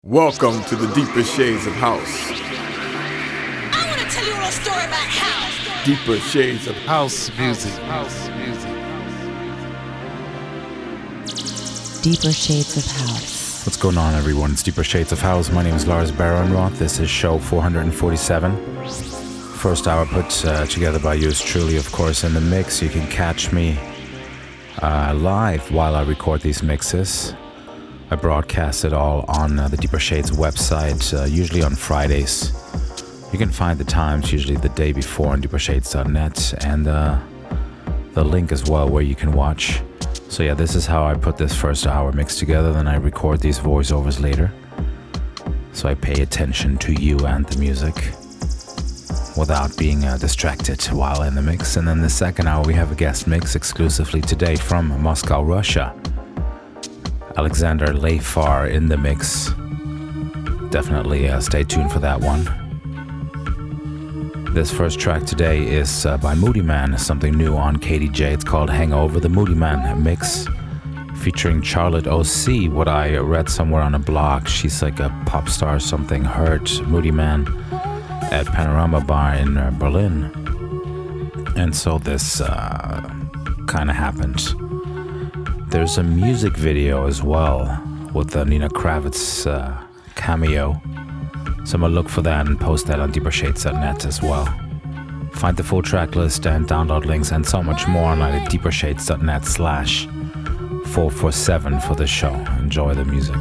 Welcome to the deeper shades of house. I want to tell you a little story about house. Deeper shades of House music. House music. Deeper Shades of House. What's going on, everyone? It's Deeper Shades of House. My name is Lars Baronroth. This is show 447. First hour put together by yours truly, of course, in the mix. You can catch me live while I record these mixes. I broadcast it all on the Deeper Shades website, usually on Fridays. You can find the times usually the day before on deepershades.net, and the link as well where you can watch. So yeah, this is how I put this first hour mix together, then I record these voiceovers later. So I pay attention to you and the music without being distracted while in the mix. And then the second hour we have a guest mix exclusively today from Moscow, Russia. Alexander Leifar in the mix. Definitely stay tuned for that one. This first track today is by Moodymann, something new on KDJ. It's called Hangover, the Moodymann mix, featuring Charlotte O.C. What I read somewhere on a blog, she's like a pop star or something, heard Moodymann at Panorama Bar in Berlin. And so this kind of happened. There's a music video as well with the Nina Kravitz cameo. So I'm gonna look for that and post that on deepershades.net as well. Find the full track list and download links and so much more online at deepershades.net/447 for the show. Enjoy the music.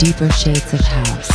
Deeper Shades of House.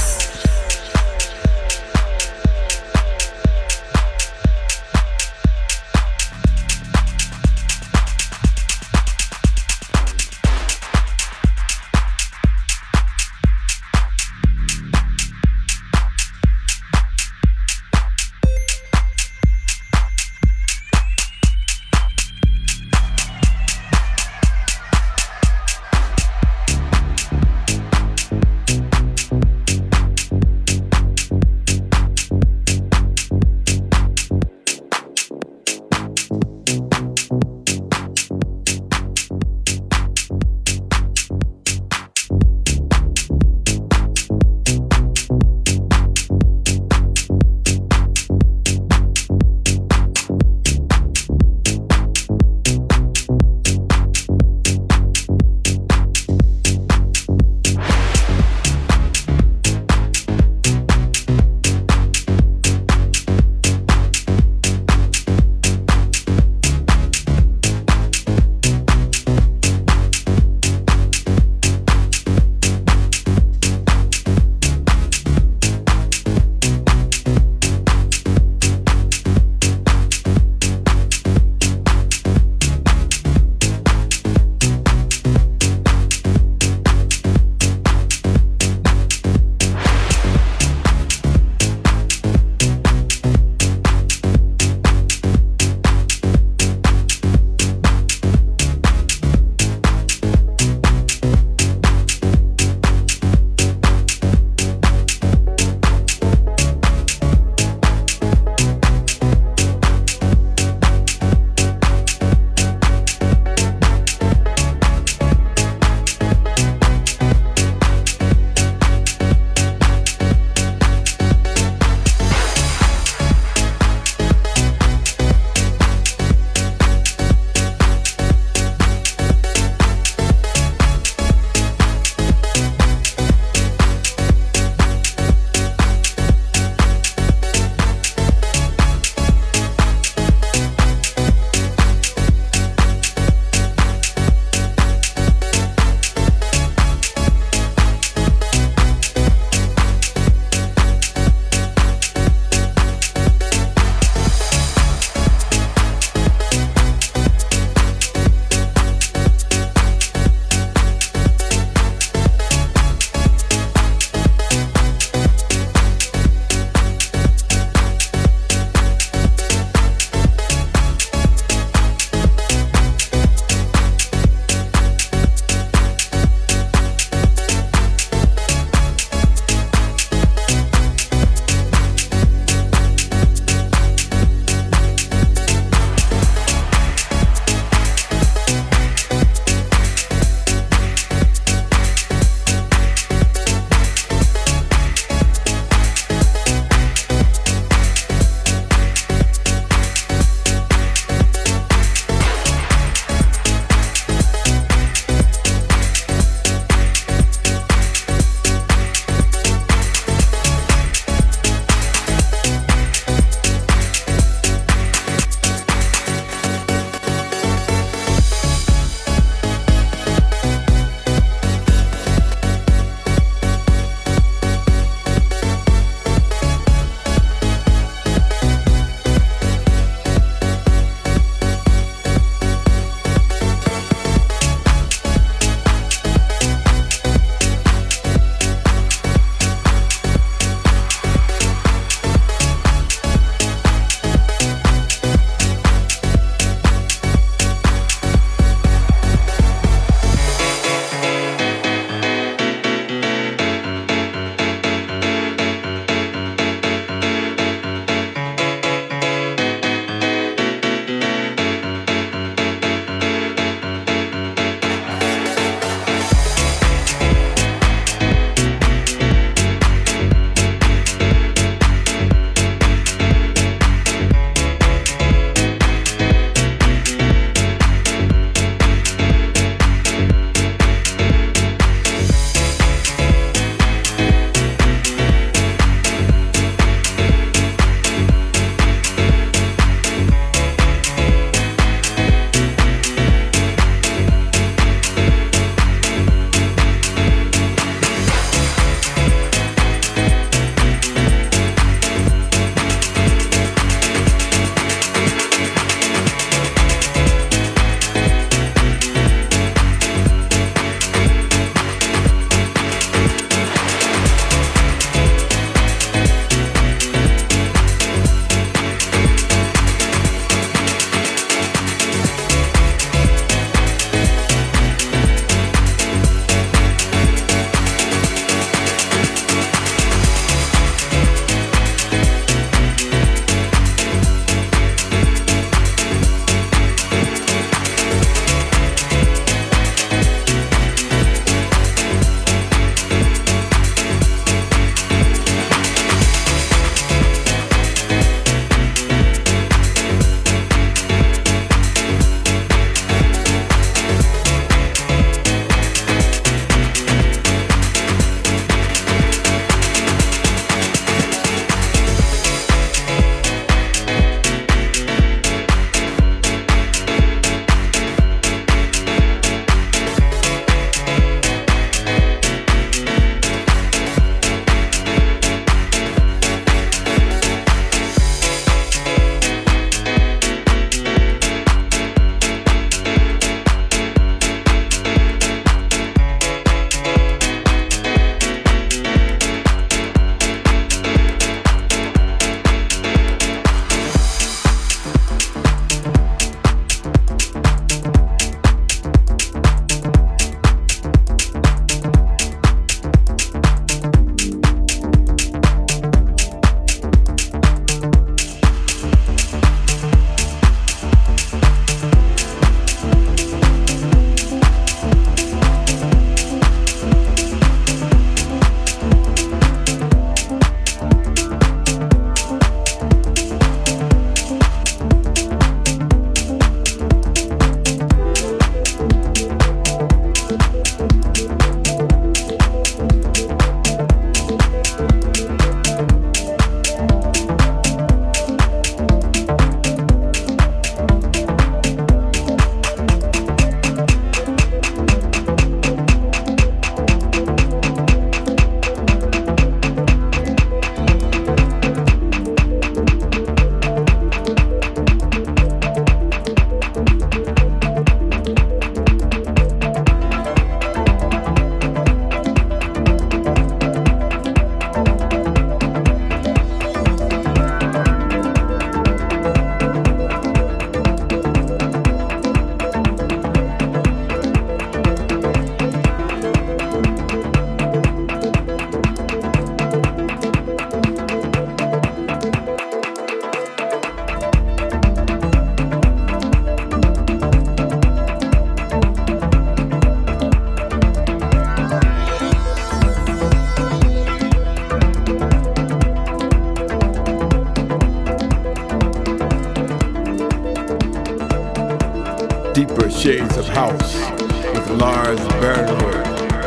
Deeper Shades of House with Lars Bernwood.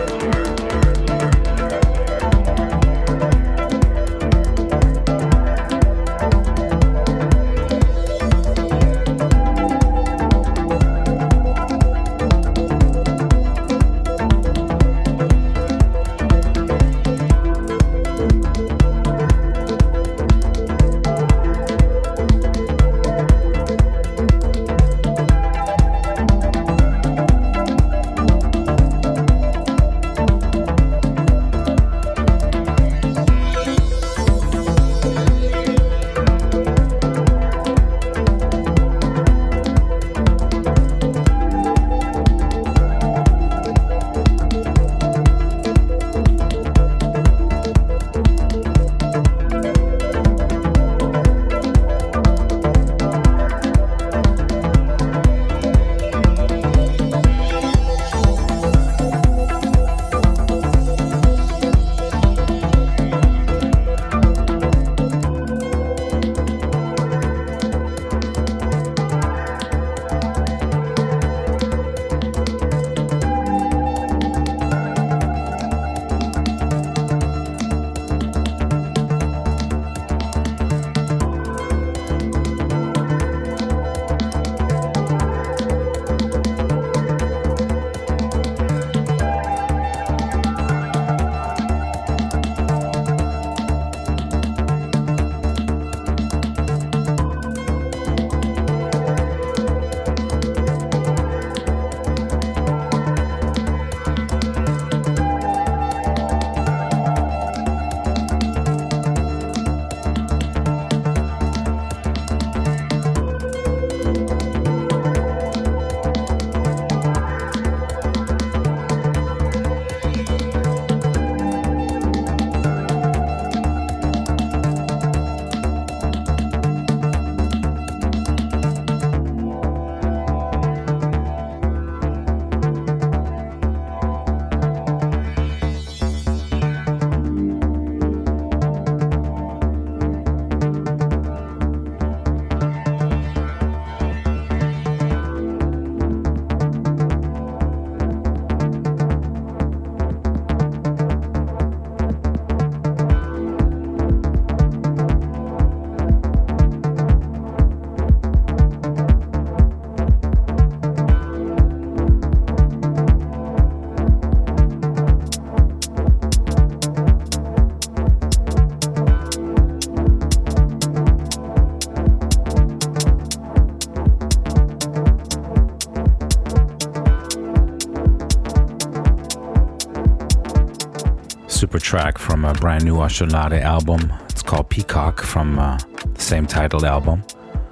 Super track from a brand new Oshulade album. It's called Peacock from the same titled album.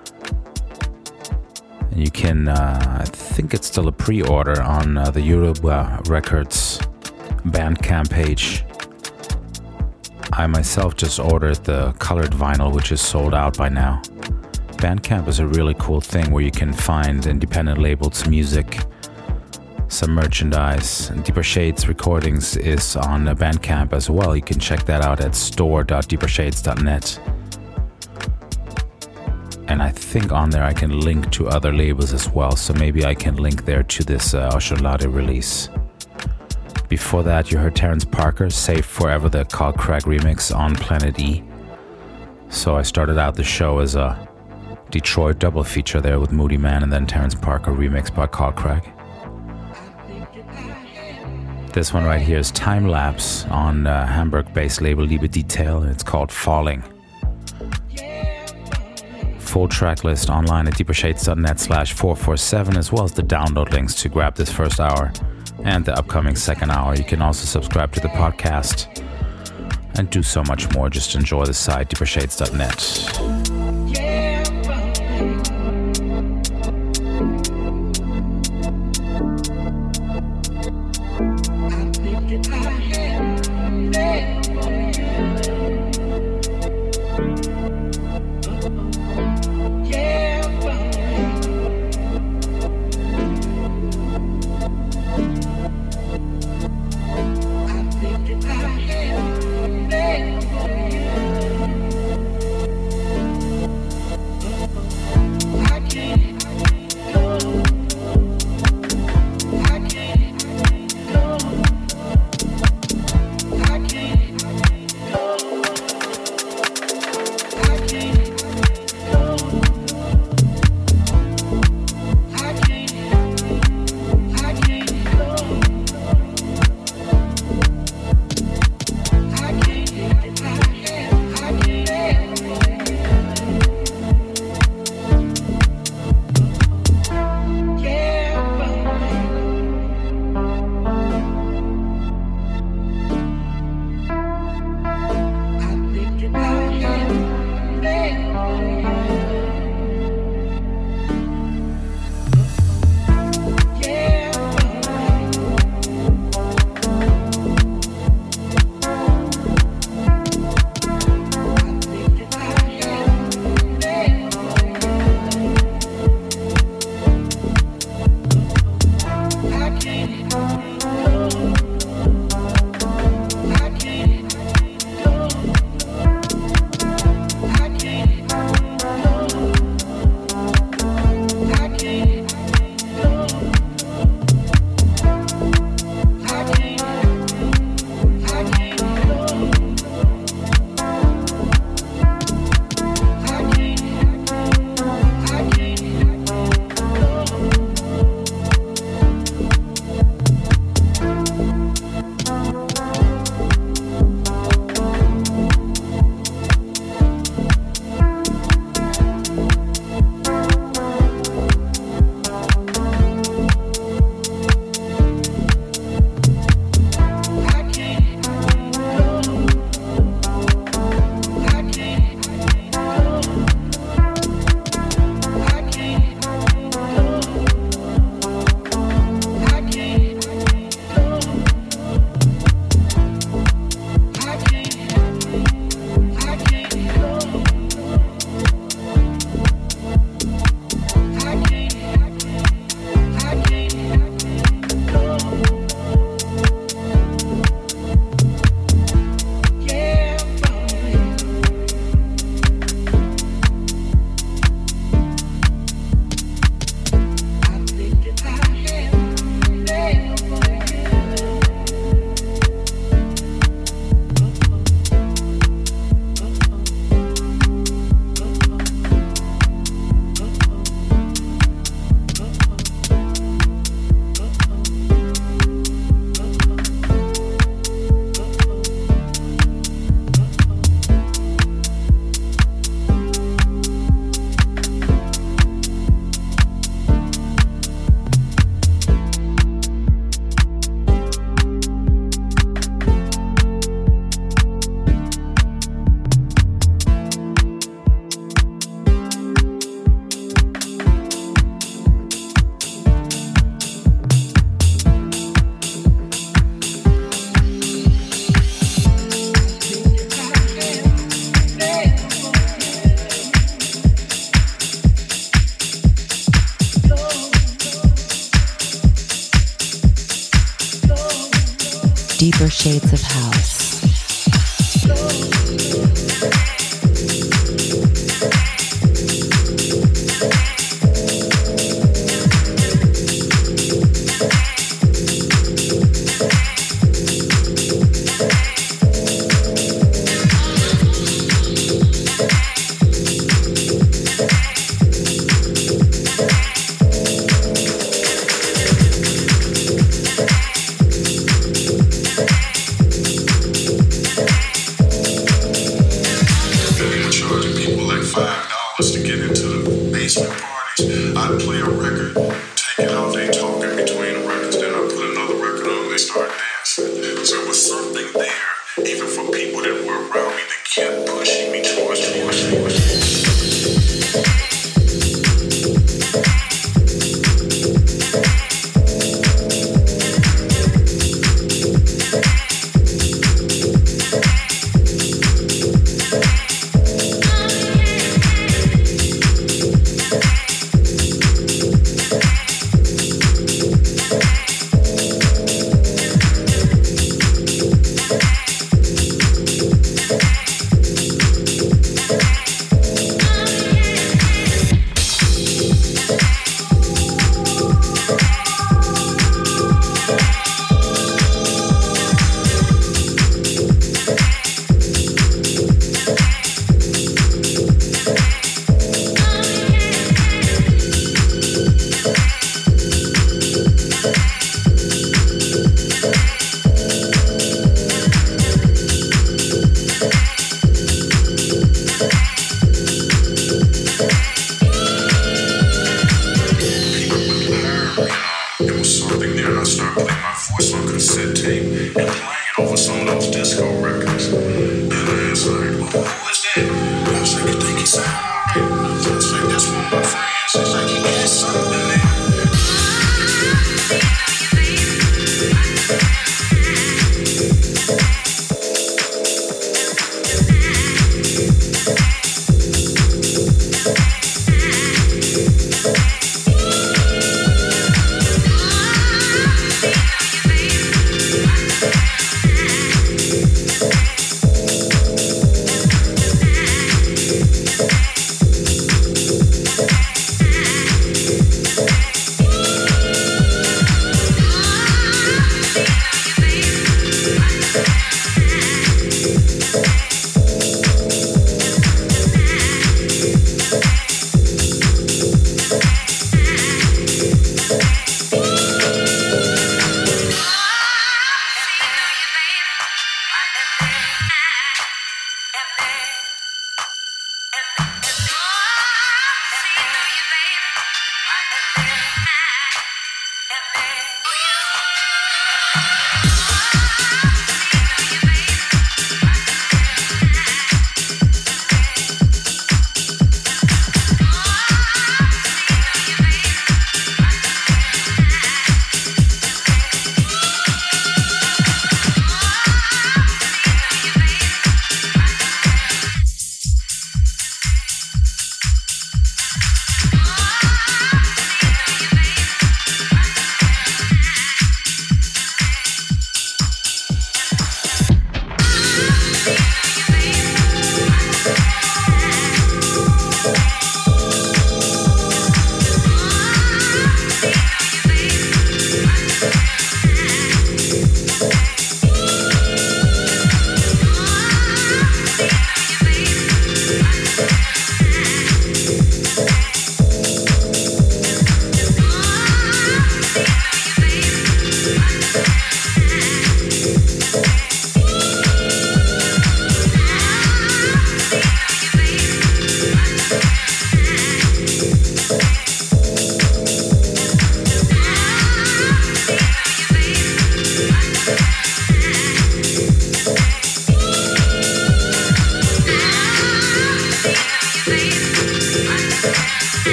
And you can, I think it's still a pre-order on the Yoruba Records Bandcamp page. I myself just ordered the colored vinyl, which is sold out by now. Bandcamp is a really cool thing where you can find independent labels, music, some merchandise. And Deeper Shades Recordings is on Bandcamp as well. You can check that out at store.deepershades.net. And I think on there I can link to other labels as well, so maybe I can link there to this Oshulade release. Before that, you heard Terrence Parker, Save Forever, the Carl Craig remix on Planet E. So I started out the show as a Detroit double feature there with Moody Man and then Terrence Parker remix by Carl Craig. This one right here is Time Lapse on Hamburg-based label Liebe Detail, and it's called Falling. Full track list online at deepershades.net/447, as well as the download links to grab this first hour and the upcoming second hour. You can also subscribe to the podcast and do so much more. Just enjoy the site, deepershades.net. Deeper shades of house.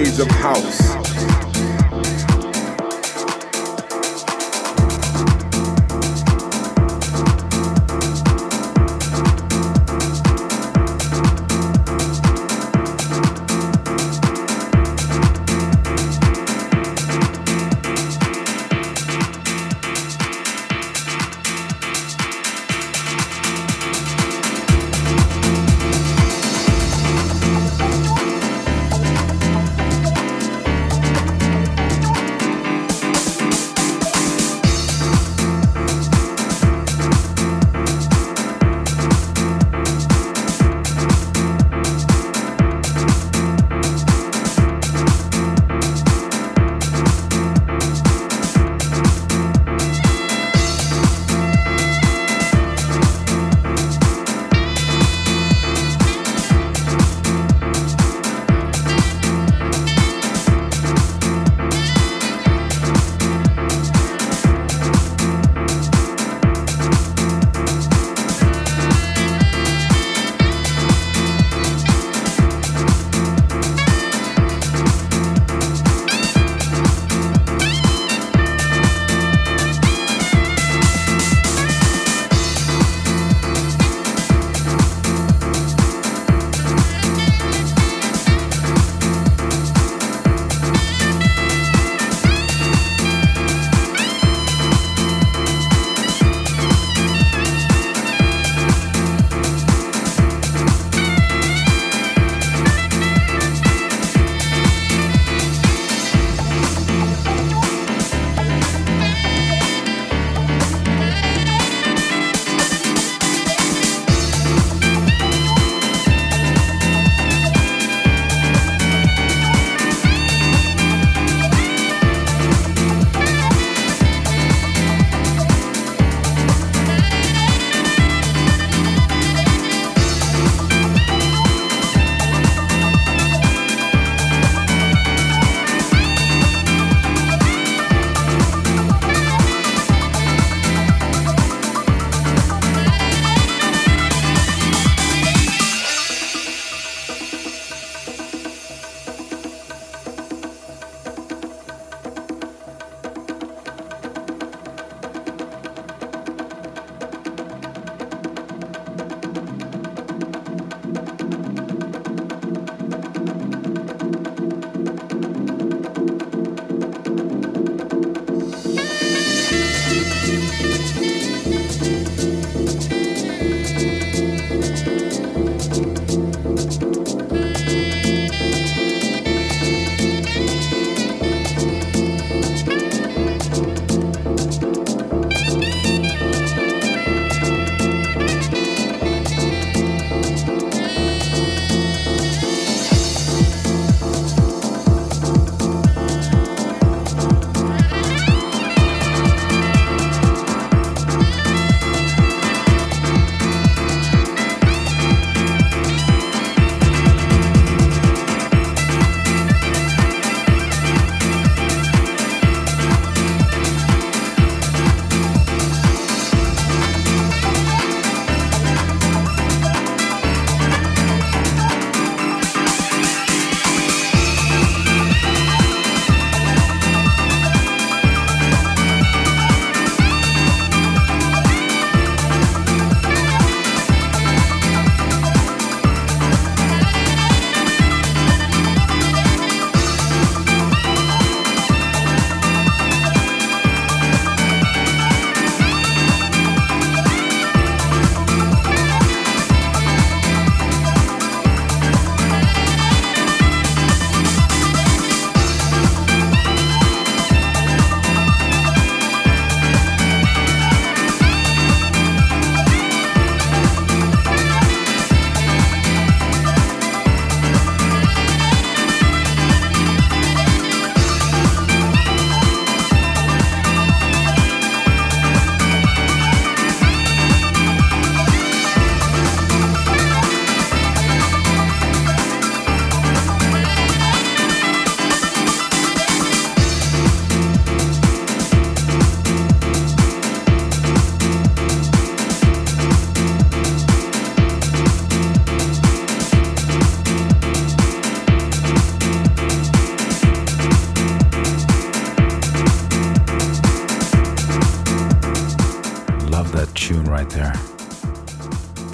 Shades of House.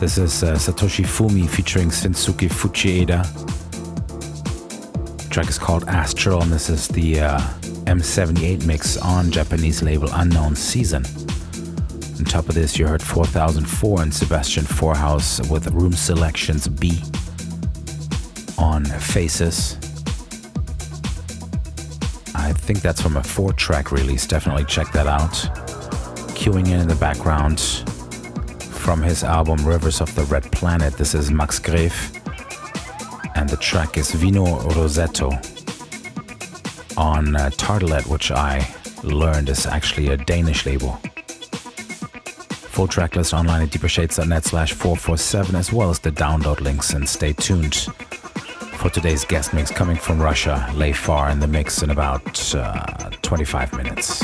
This is Satoshi Fumi featuring Shinsuke Fujieda. The track is called Astral, and this is the M78 mix on Japanese label Unknown Season. On top of this, you heard 4004 and Sebastian Forhaus with Room Selections B on Faces. I think that's from a 4-track release. Definitely check that out. Queuing in the background from his album Rivers of the Red Planet, this is Max Gref, and the track is Vino Rosetto on Tartelet, which I learned is actually a Danish label. Full track list online at deepershades.net/447, as well as the download links, and stay tuned for today's guest mix coming from Russia, Leifar, in the mix in about 25 minutes.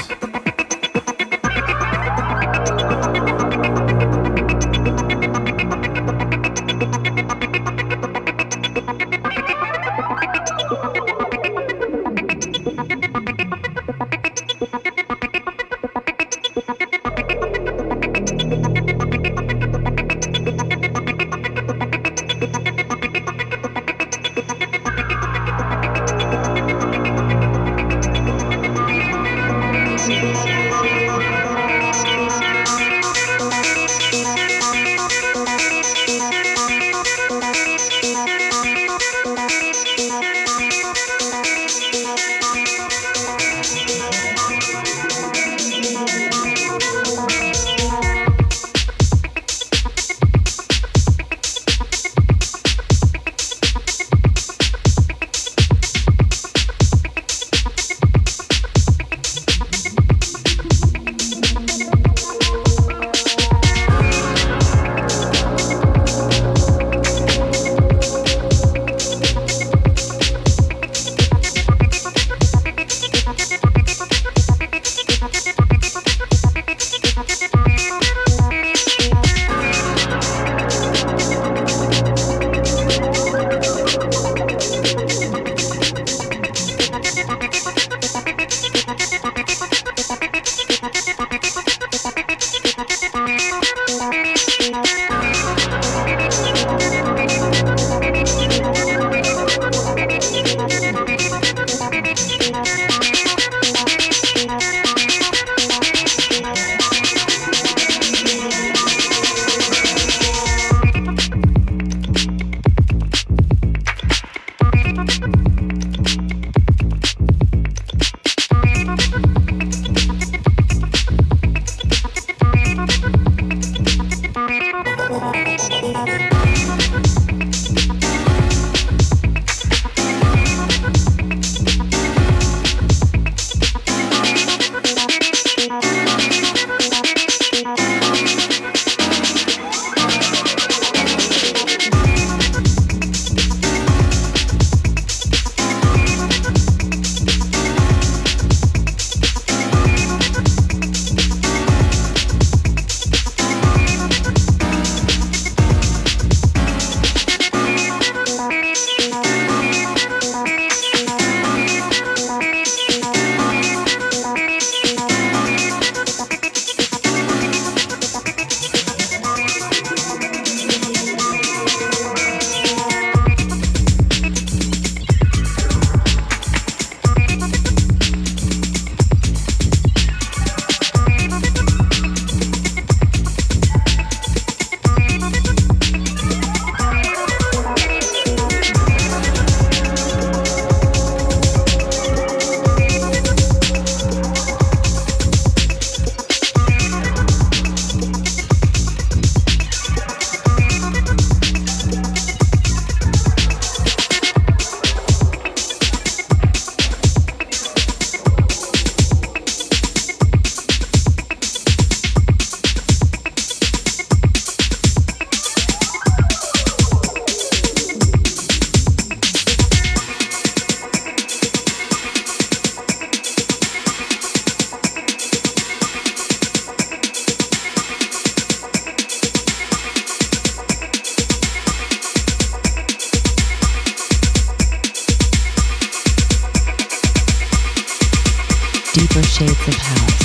Deeper Shades of House.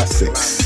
classics.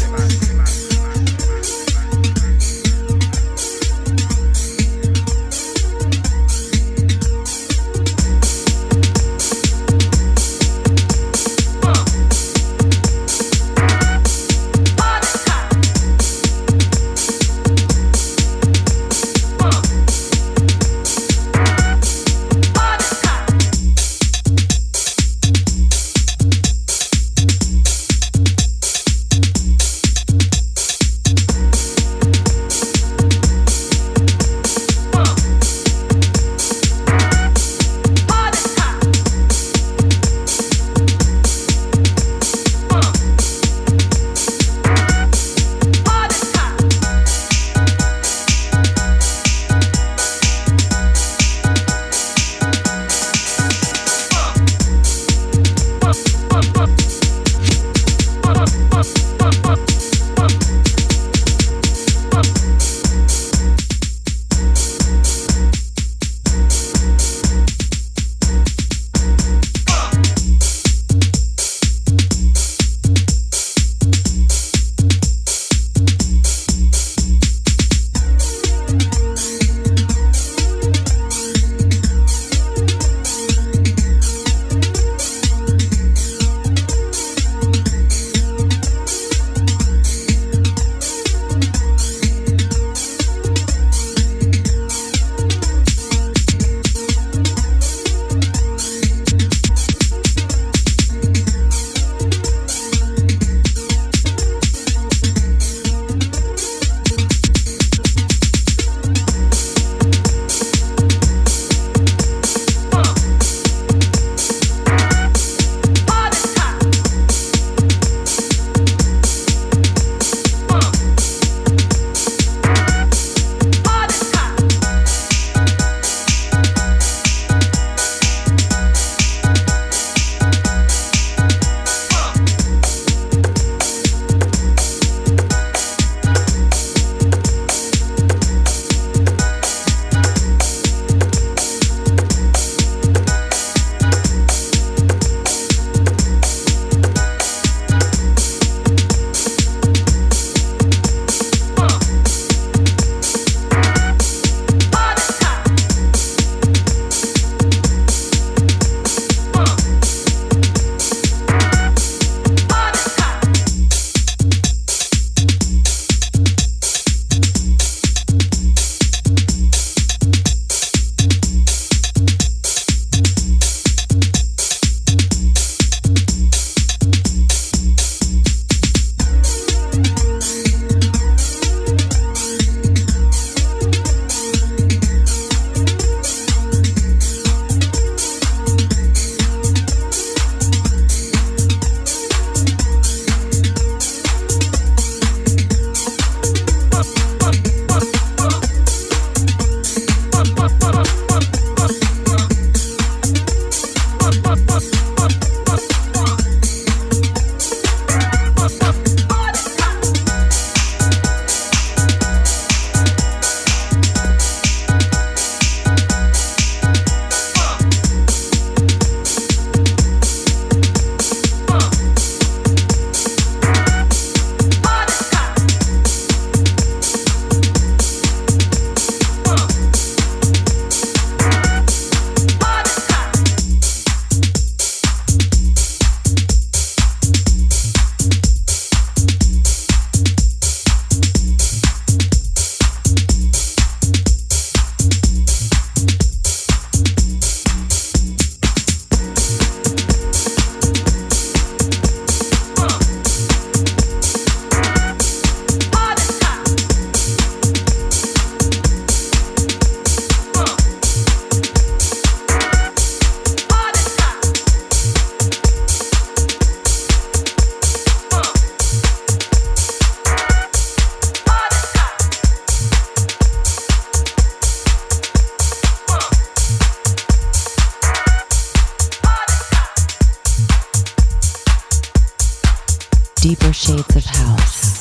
Deeper shades of house.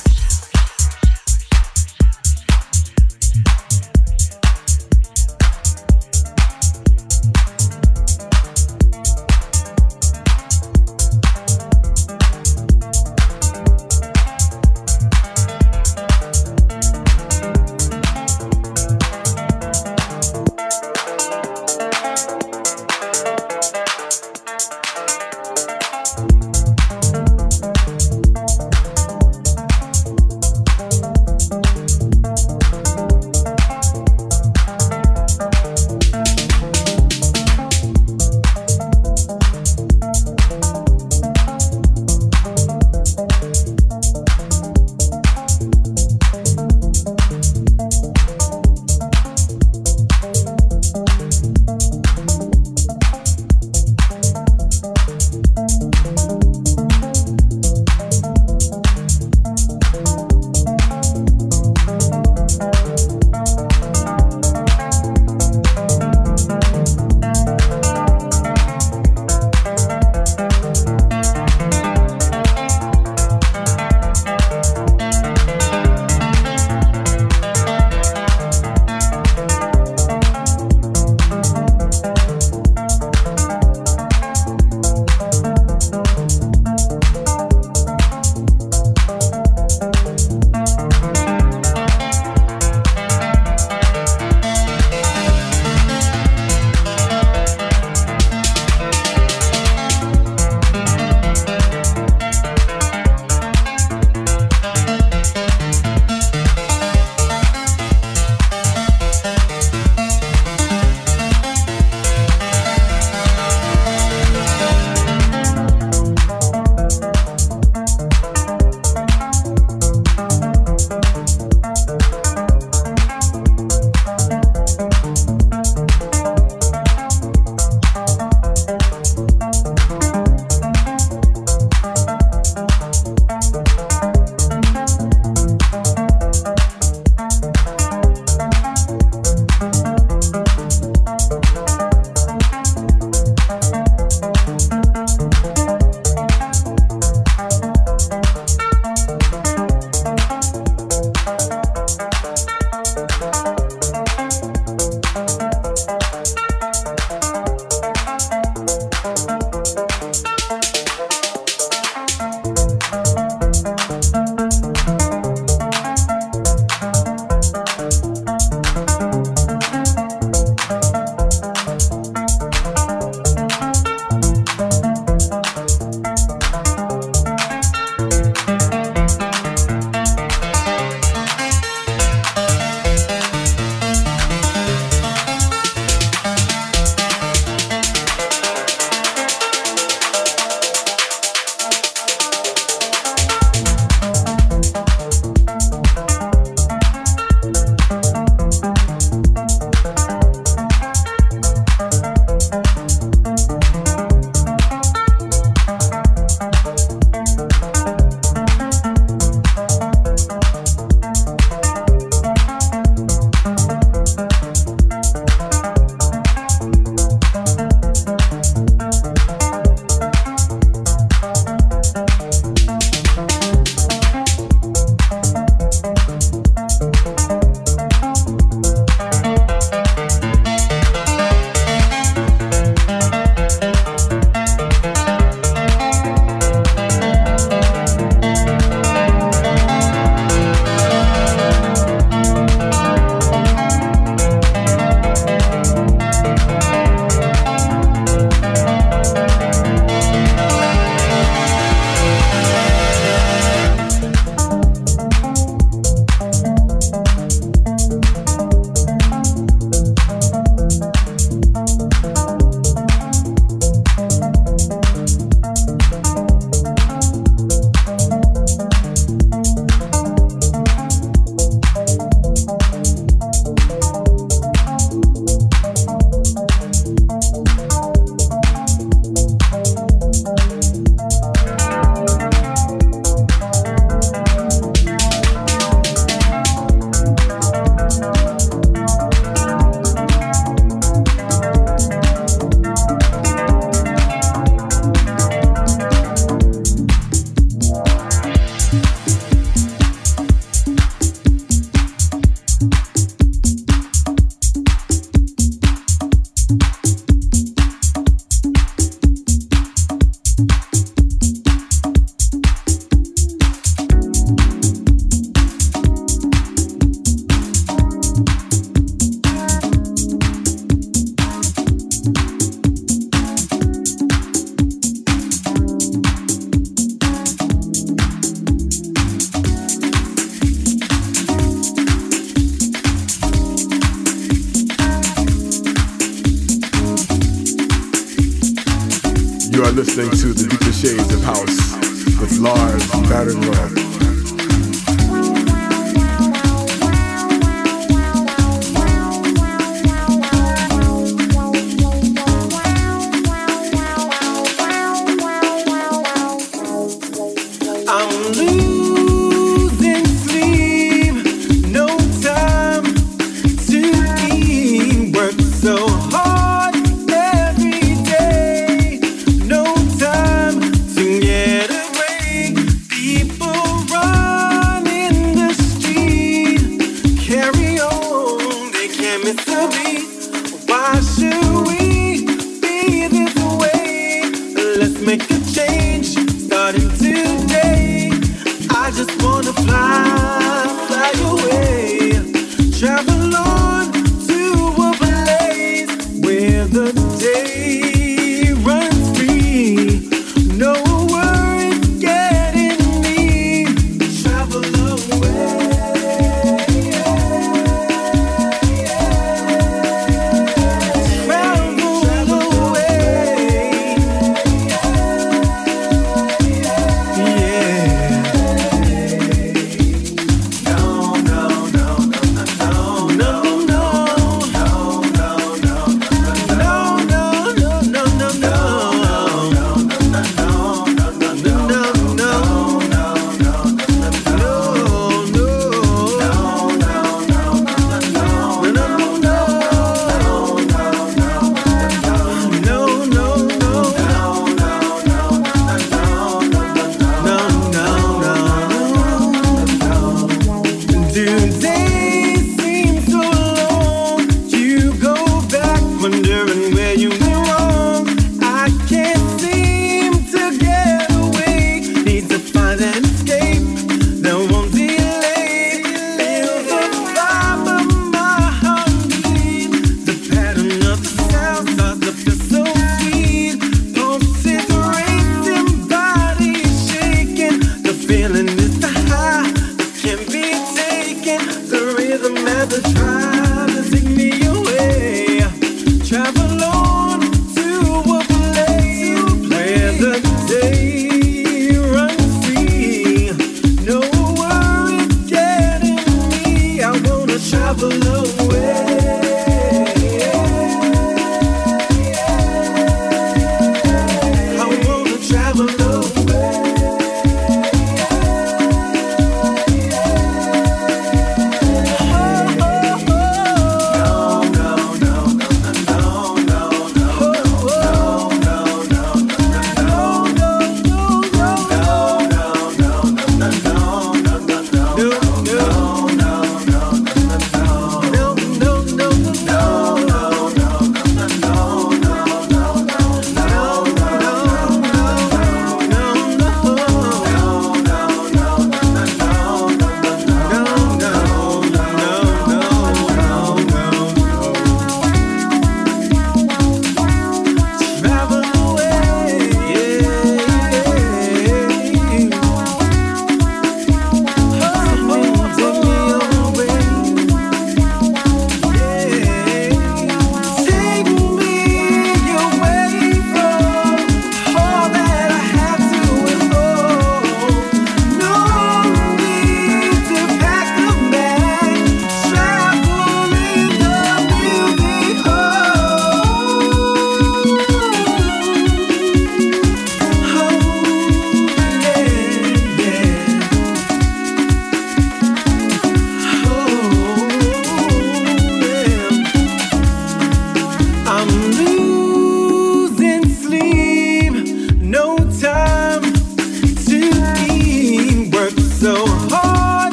listening to the Deeper Shades of House with Lars Baron Roth.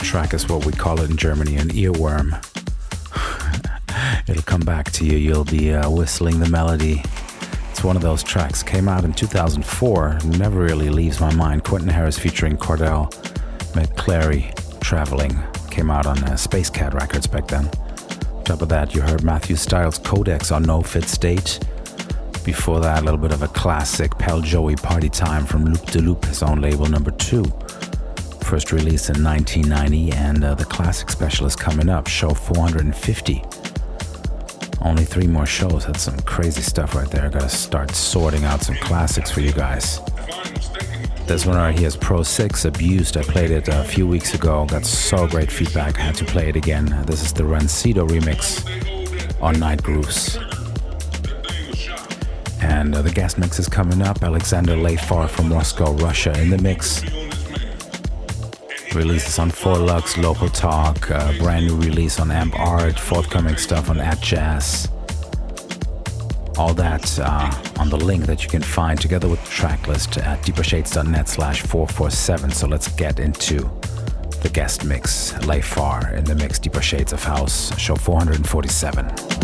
track is what we call it in Germany, an earworm. It'll come back to you. You'll be whistling the melody. It's one of those tracks. Came out in 2004. Never really leaves my mind. Quentin Harris featuring Cordell McClary, Traveling. Came out on Space Cat Records back then. On top of that, you heard Matthew Styles' Codex on No Fit State. Before that, a little bit of a classic, Pal Joey Party Time from Loop de Loop, his own label, number 2. First released in 1990, and the classic special is coming up, show 450. Only 3 more shows. That's some crazy stuff right there. I gotta start sorting out some classics for you guys. This one right here is Pro 6, Abused. I played it a few weeks ago. Got so great feedback. Had to play it again. This is the Rancido remix on Night Grooves. And the guest mix is coming up. Alexander Leifar from Moscow, Russia in the mix. Releases on 4Lux, Local Talk, brand new release on Amp Art, forthcoming stuff on @Jazz. All that on the link that you can find together with the track list at deepershades.net/447. So let's get into the guest mix. Leifar in the mix, Deeper Shades of House, show 447.